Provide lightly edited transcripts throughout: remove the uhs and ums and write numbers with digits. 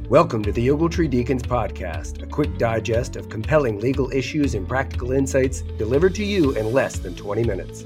Welcome to the Ogletree Deacons Podcast, a quick digest of compelling legal issues and practical insights delivered to you in less than 20 minutes.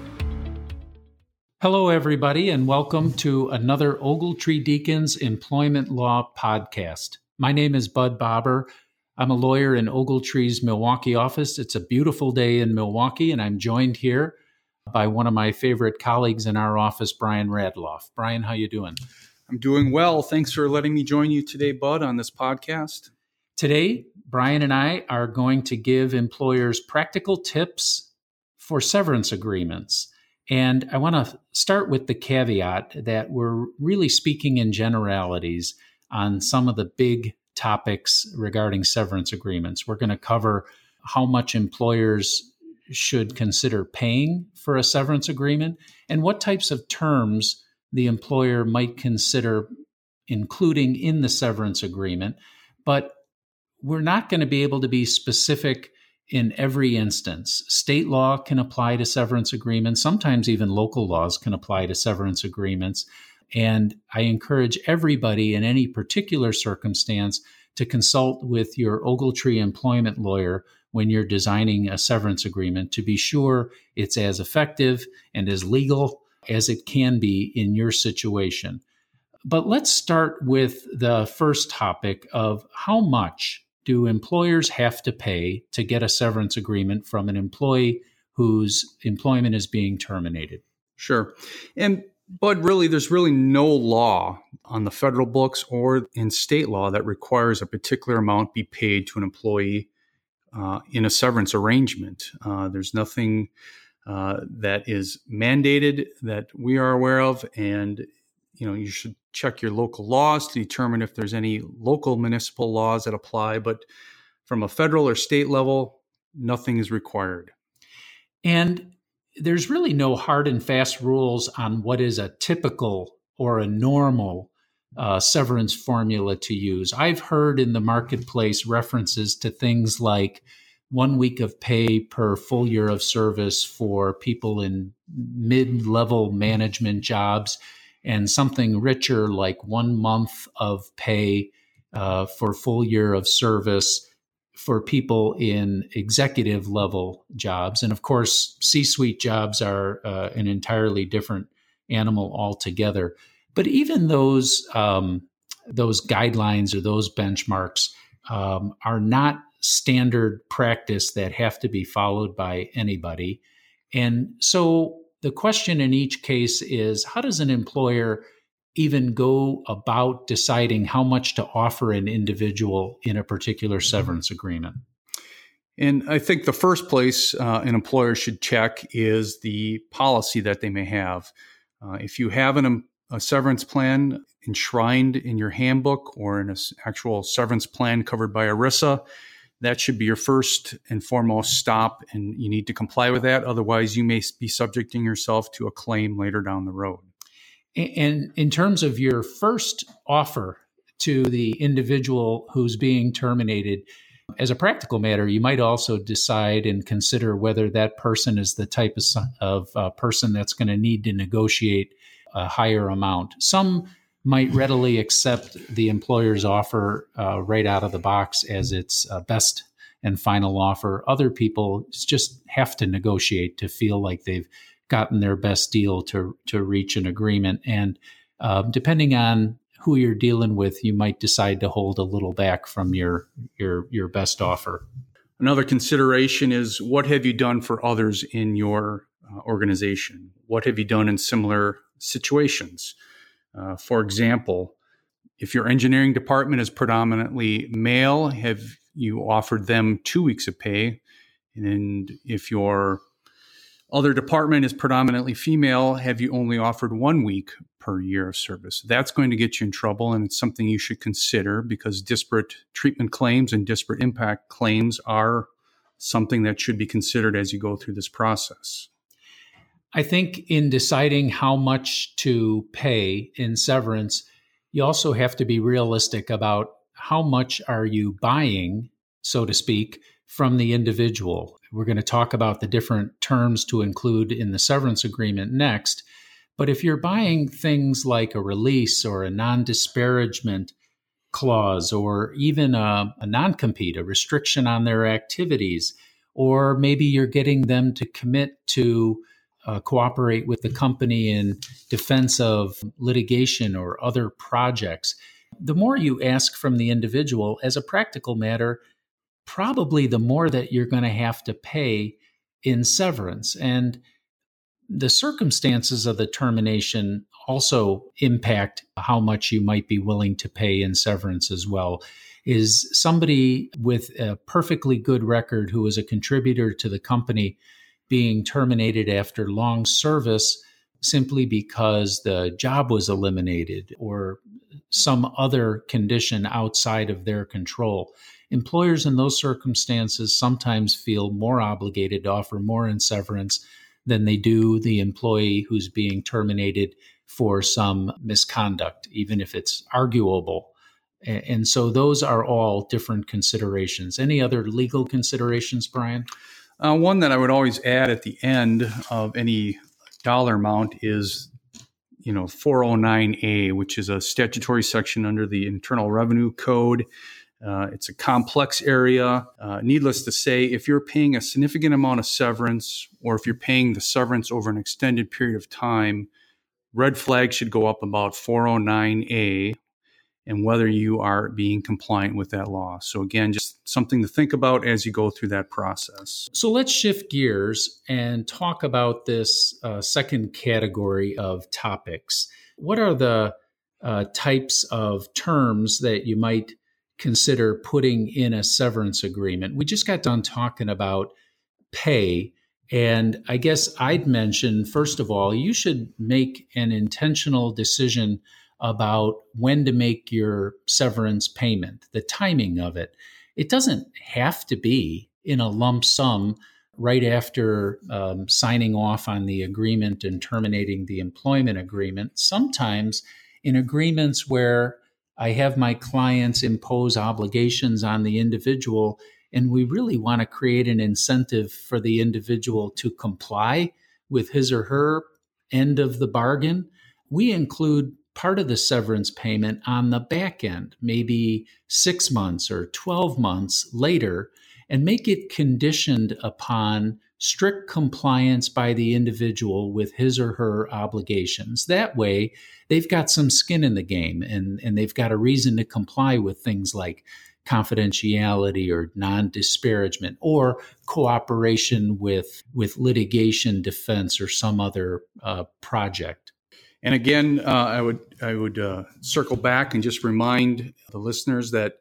Hello, everybody, and welcome to another Ogletree Deacons Employment Law Podcast. My name is Bud Bobber. I'm a lawyer in Ogletree's Milwaukee office. It's a beautiful day in Milwaukee, and I'm joined here by one of my favorite colleagues in our office, Brian Radloff. Brian, how you doing? I'm doing well. Thanks for letting me join you today, Bud, on this podcast. Today, Brian and I are going to give employers practical tips for severance agreements. And I want to start with the caveat that we're really speaking in generalities on some of the big topics regarding severance agreements. We're going to cover how much employers should consider paying for a severance agreement and what types of terms the employer might consider including in the severance agreement, but we're not going to be able to be specific in every instance. State law can apply to severance agreements. Sometimes even local laws can apply to severance agreements. And I encourage everybody in any particular circumstance to consult with your Ogletree employment lawyer when you're designing a severance agreement to be sure it's as effective and as legal as it can be in your situation. But let's start with the first topic of how much do employers have to pay to get a severance agreement from an employee whose employment is being terminated? Sure. But really, there's really no law on the federal books or in state law that requires a particular amount be paid to an employee in a severance arrangement. There's nothing that is mandated that we are aware of, and you should check your local laws to determine if there's any local municipal laws that apply. But from a federal or state level, nothing is required. And there's really no hard and fast rules on what is a typical or a normal severance formula to use. I've heard in the marketplace references to things like 1 week of pay per full year of service for people in mid-level management jobs, and something richer like 1 month of pay for full year of service for people in executive level jobs. And of course, C-suite jobs are an entirely different animal altogether. But even those guidelines or those benchmarks are not standard practice that have to be followed by anybody. And so the question in each case is, how does an employer even go about deciding how much to offer an individual in a particular severance agreement? And I think the first place an employer should check is the policy that they may have. If you have a severance plan enshrined in your handbook or in an actual severance plan covered by ERISA, that should be your first and foremost stop, and you need to comply with that. Otherwise, you may be subjecting yourself to a claim later down the road. And in terms of your first offer to the individual who's being terminated, as a practical matter, you might also decide and consider whether that person is the type of person that's going to need to negotiate a higher amount. Some might readily accept the employer's offer right out of the box as its best and final offer. Other people just have to negotiate to feel like they've gotten their best deal to reach an agreement. And depending on who you're dealing with, you might decide to hold a little back from your best offer. Another consideration is, what have you done for others in your organization? What have you done in similar situations? For example, if your engineering department is predominantly male, have you offered them 2 weeks of pay? And if your other department is predominantly female, have you only offered 1 week per year of service? That's going to get you in trouble, and it's something you should consider, because disparate treatment claims and disparate impact claims are something that should be considered as you go through this process. I think in deciding how much to pay in severance, you also have to be realistic about how much are you buying, so to speak, from the individual. We're going to talk about the different terms to include in the severance agreement next. But if you're buying things like a release or a non-disparagement clause, or even a non-compete, a restriction on their activities, or maybe you're getting them to commit to cooperate with the company in defense of litigation or other projects. The more you ask from the individual, as a practical matter, probably the more that you're going to have to pay in severance. And the circumstances of the termination also impact how much you might be willing to pay in severance as well. Is somebody with a perfectly good record who is a contributor to the company being terminated after long service simply because the job was eliminated or some other condition outside of their control? Employers in those circumstances sometimes feel more obligated to offer more in severance than they do the employee who's being terminated for some misconduct, even if it's arguable. And so those are all different considerations. Any other legal considerations, Brian? One that I would always add at the end of any dollar amount is, 409A, which is a statutory section under the Internal Revenue Code. It's a complex area. Needless to say, if you're paying a significant amount of severance, or if you're paying the severance over an extended period of time, red flags should go up about 409A and whether you are being compliant with that law. So again, just something to think about as you go through that process. So let's shift gears and talk about this second category of topics. What are the types of terms that you might consider putting in a severance agreement? We just got done talking about pay. And I guess I'd mention, first of all, you should make an intentional decision about when to make your severance payment, the timing of it. It doesn't have to be in a lump sum right after signing off on the agreement and terminating the employment agreement. Sometimes in agreements where I have my clients impose obligations on the individual, and we really want to create an incentive for the individual to comply with his or her end of the bargain, we include part of the severance payment on the back end, maybe 6 months or 12 months later, and make it conditioned upon strict compliance by the individual with his or her obligations. That way, they've got some skin in the game and they've got a reason to comply with things like confidentiality or non-disparagement or cooperation with litigation defense or some other project. And again, I would circle back and just remind the listeners that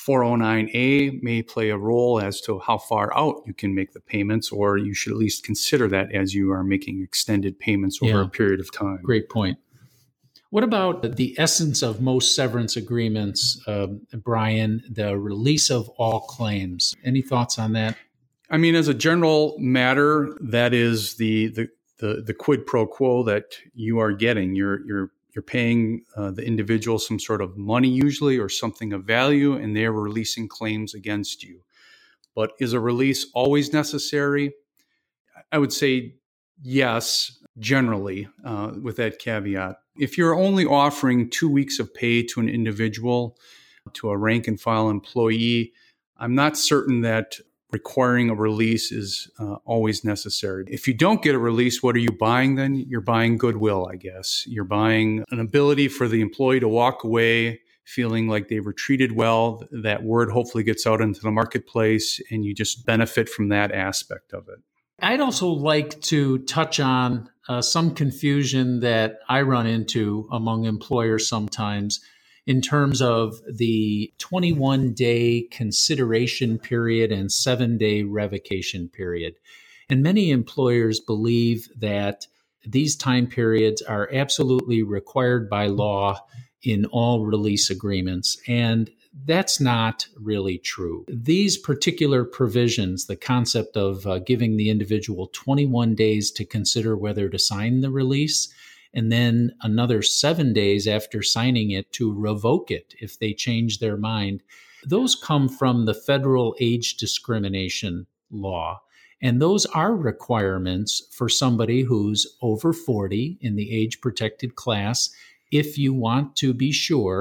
409A may play a role as to how far out you can make the payments, or you should at least consider that as you are making extended payments over a period of time. Great point. What about the essence of most severance agreements, Brian, the release of all claims? Any thoughts on that? I mean, as a general matter, that is the quid pro quo that you are getting. You're paying the individual some sort of money usually or something of value, and they're releasing claims against you. But is a release always necessary? I would say yes, generally, with that caveat. If you're only offering 2 weeks of pay to an individual, to a rank and file employee, I'm not certain that requiring a release is always necessary. If you don't get a release, what are you buying then? You're buying goodwill, I guess. You're buying an ability for the employee to walk away feeling like they were treated well. That word hopefully gets out into the marketplace, and you just benefit from that aspect of it. I'd also like to touch on some confusion that I run into among employers sometimes in terms of the 21-day consideration period and 7-day revocation period. And many employers believe that these time periods are absolutely required by law in all release agreements. And that's not really true. These particular provisions, the concept of giving the individual 21 days to consider whether to sign the release, and then another 7 days after signing it to revoke it if they change their mind. Those come from the federal age discrimination law. And those are requirements for somebody who's over 40 in the age protected class if you want to be sure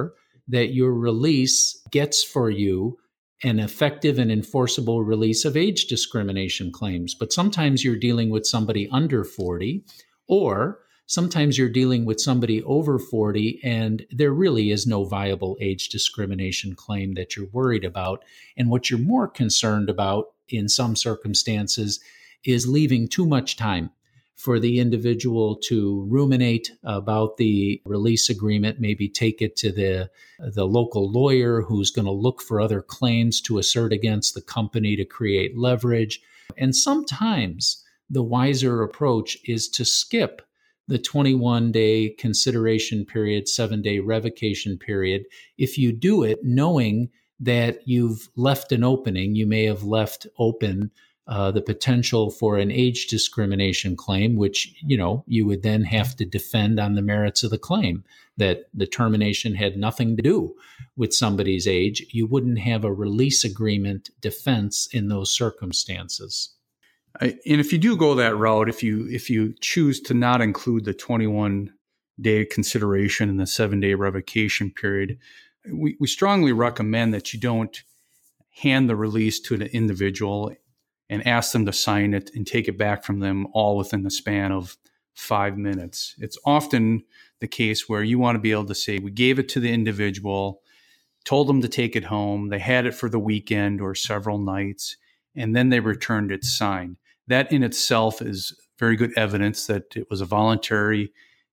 that your release gets for you an effective and enforceable release of age discrimination claims. But sometimes you're dealing with somebody under 40, or sometimes you're dealing with somebody over 40, and there really is no viable age discrimination claim that you're worried about. And what you're more concerned about in some circumstances is leaving too much time for the individual to ruminate about the release agreement, maybe take it to the local lawyer who's going to look for other claims to assert against the company to create leverage. And sometimes the wiser approach is to skip the 21-day consideration period, 7-day revocation period. If you do it knowing that you've left an opening, you may have left open the potential for an age discrimination claim, which, you would then have to defend on the merits of the claim, that the termination had nothing to do with somebody's age. You wouldn't have a release agreement defense in those circumstances. And if you do go that route, if you choose to not include the 21-day consideration and the 7-day revocation period, we strongly recommend that you don't hand the release to the individual and ask them to sign it and take it back from them all within the span of 5 minutes. It's often the case where you want to be able to say, we gave it to the individual, told them to take it home, they had it for the weekend or several nights, and then they returned it signed. That in itself is very good evidence that it was a voluntary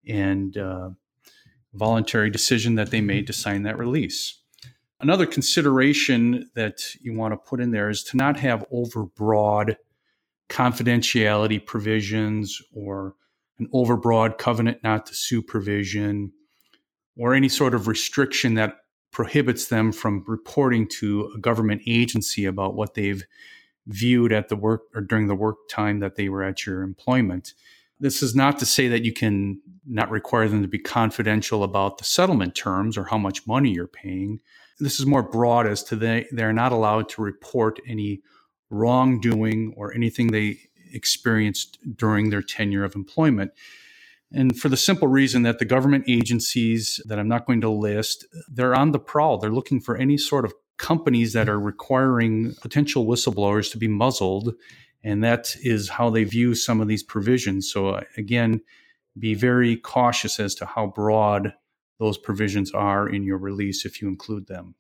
decision that they made to sign that release. Another consideration that you want to put in there is to not have overbroad confidentiality provisions or an overbroad covenant not to sue provision or any sort of restriction that prohibits them from reporting to a government agency about what they've viewed at the work or during the work time that they were at your employment. This is not to say that you can not require them to be confidential about the settlement terms or how much money you're paying. This is more broad as to they're not allowed to report any wrongdoing or anything they experienced during their tenure of employment. And for the simple reason that the government agencies that I'm not going to list, they're on the prowl. They're looking for any sort of companies that are requiring potential whistleblowers to be muzzled. And that is how they view some of these provisions. So again, be very cautious as to how broad those provisions are in your release if you include them.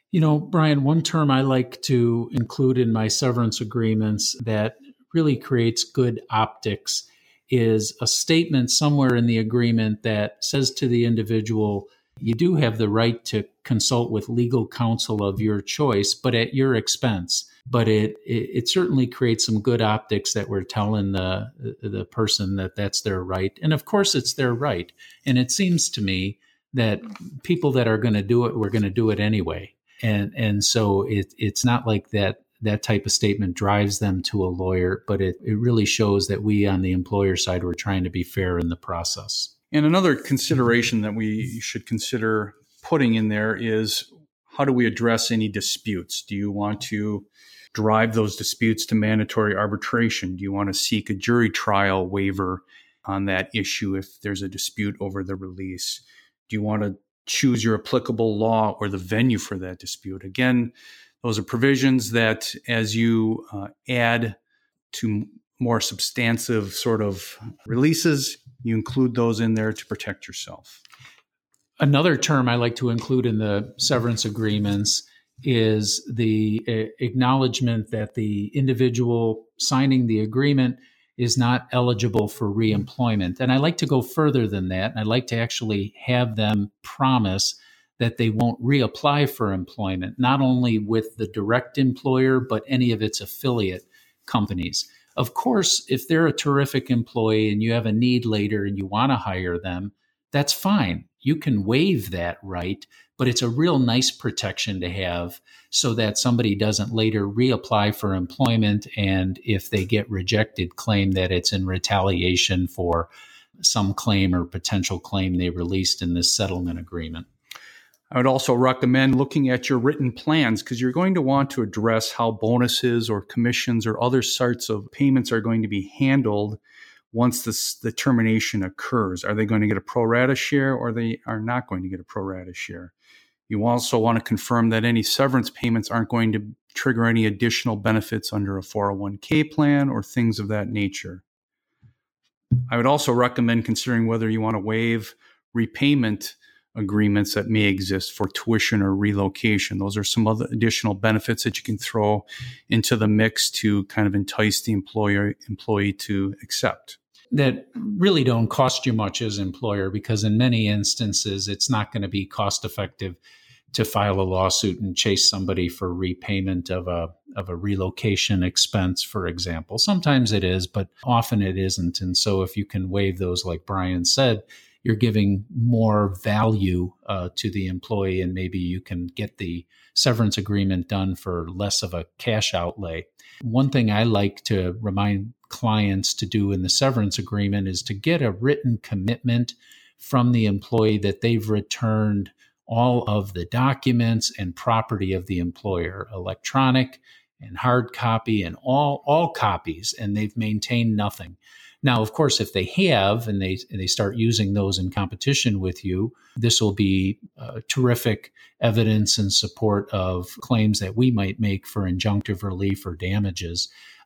Brian, one term I like to include in my severance agreements that really creates good optics is a statement somewhere in the agreement that says to the individual, you do have the right to consult with legal counsel of your choice, but at your expense. But it certainly creates some good optics that we're telling the person that that's their right. And of course, it's their right. And it seems to me that people that are going to do it, we're going to do it anyway. And so it's not like that type of statement drives them to a lawyer, but it really shows that we on the employer side, we're trying to be fair in the process. And another consideration that we should consider putting in there is, how do we address any disputes? Do you want to drive those disputes to mandatory arbitration? Do you want to seek a jury trial waiver on that issue if there's a dispute over the release? Do you want to choose your applicable law or the venue for that dispute? Again, those are provisions that as you add to more substantive sort of releases, you include those in there to protect yourself. Another term I like to include in the severance agreements is the acknowledgement that the individual signing the agreement is not eligible for reemployment. And I like to go further than that. And I like to actually have them promise that they won't reapply for employment, not only with the direct employer, but any of its affiliate companies. Of course, if they're a terrific employee and you have a need later and you want to hire them, that's fine. You can waive that right, but it's a real nice protection to have so that somebody doesn't later reapply for employment and if they get rejected, claim that it's in retaliation for some claim or potential claim they released in this settlement agreement. I would also recommend looking at your written plans because you're going to want to address how bonuses or commissions or other sorts of payments are going to be handled once the termination occurs. Are they going to get a pro rata share or they are not going to get a pro rata share? You also want to confirm that any severance payments aren't going to trigger any additional benefits under a 401k plan or things of that nature. I would also recommend considering whether you want to waive repayment agreements that may exist for tuition or relocation. Those are some other additional benefits that you can throw into the mix to kind of entice the employee to accept. That really don't cost you much as employer, because in many instances, it's not going to be cost effective to file a lawsuit and chase somebody for repayment of a relocation expense, for example. Sometimes it is, but often it isn't. And so if you can waive those, like Brian said, you're giving more value to the employee, and maybe you can get the severance agreement done for less of a cash outlay. One thing I like to remind clients to do in the severance agreement is to get a written commitment from the employee that they've returned all of the documents and property of the employer, electronic and hard copy and all copies, and they've maintained nothing. Now, of course, if they have and they start using those in competition with you, this will be terrific evidence in support of claims that we might make for injunctive relief or damages.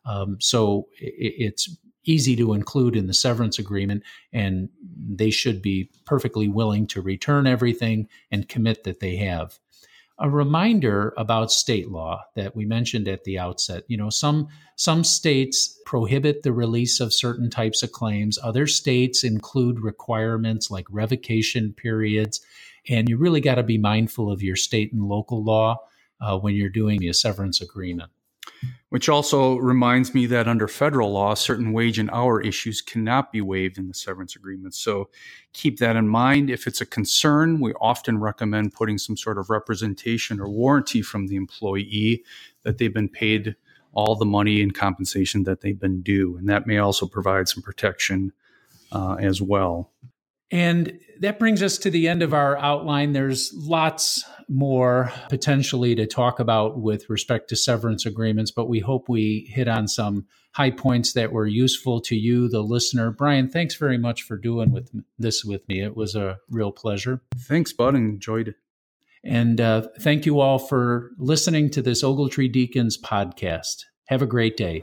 So it's easy to include in the severance agreement, and they should be perfectly willing to return everything and commit that they have. A reminder about state law that we mentioned at the outset. You know, some states prohibit the release of certain types of claims. Other states include requirements like revocation periods. And you really got to be mindful of your state and local law when you're doing a severance agreement. Which also reminds me that under federal law, certain wage and hour issues cannot be waived in the severance agreement. So keep that in mind. If it's a concern, we often recommend putting some sort of representation or warranty from the employee that they've been paid all the money and compensation that they've been due. And that may also provide some protection as well. And that brings us to the end of our outline. There's lots more potentially to talk about with respect to severance agreements, but we hope we hit on some high points that were useful to you, the listener. Brian, thanks very much for doing this with me. It was a real pleasure. Thanks, Bud. Enjoyed it. And thank you all for listening to this Ogletree Deacons podcast. Have a great day.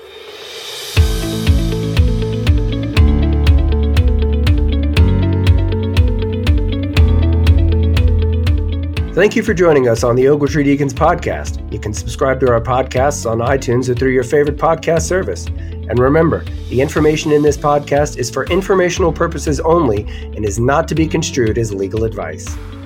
Thank you for joining us on the Ogletree Deacons podcast. You can subscribe to our podcasts on iTunes or through your favorite podcast service. And remember, the information in this podcast is for informational purposes only and is not to be construed as legal advice.